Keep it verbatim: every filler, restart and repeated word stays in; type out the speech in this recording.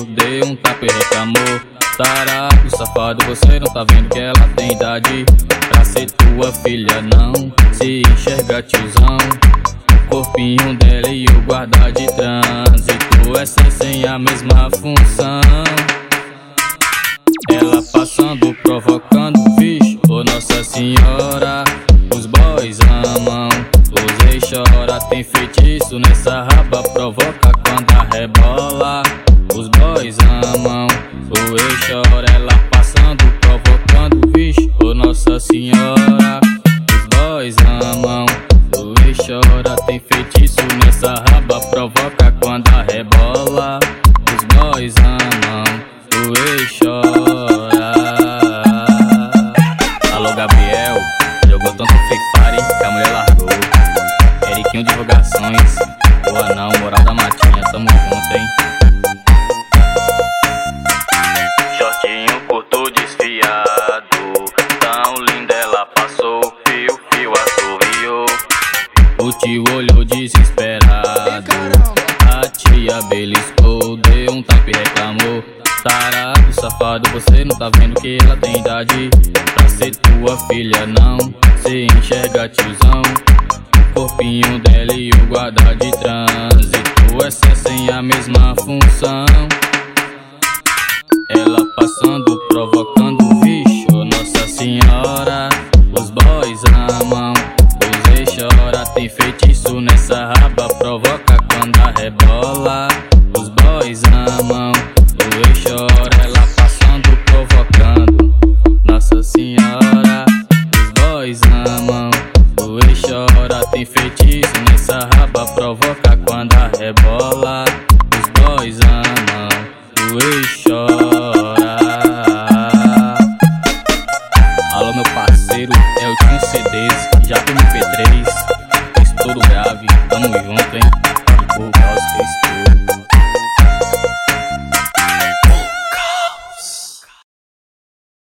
dei um tapa e reclamou. Tarado, safado, você não tá vendo que ela tem idade pra ser tua filha, não se enxerga tiozão. O corpinho dela e o guarda de trânsito, essa sem a mesma função. Ela passando, provocando, vixe, ô Nossa Senhora. Os boys amam, os ex chora, tem feitiço nessa raba, provoca quando a rebola. Os boys amam, o ex chora, ela passando, provocando, vixe, ô Nossa Senhora. Os boys amam, o ex chora, tem feitiço nessa raba, provoca quando a rebola. Os boys amam, o ex chora. Alô Gabriel, jogou tanto Free Fire que a mulher largou. Eriquinho Divulgações, boa não, moral da matinha, tamo junto, hein. Shortinho curto desfiado, tão linda ela passou, fio, fio assoviou. O tio olhou desesperado, a tia beliscou, deu um tapa e reclamou. Tarado, safado, você não tá vendo que ela tem idade pra ser tua filha, não se enxerga tiozão. O corpinho dela e o guarda de trânsito, essa sem a mesma função. Ela passando, provocando, vixe, ô Nossa Senhora. Os boys amam, os ex chora, tem feitiço nessa raba, provoca quando a rebola. Os boys amam, o ex chora, ela passando, provocando, Nossa Senhora. Os boys amam, o ex chora, tem feitiço nessa raba, provoca quando a rebola. Os boys amam, o ex chora. Alô meu parceiro, é o Tinho C Ds, já tem M P três, estouro grave, tamo junto, hein.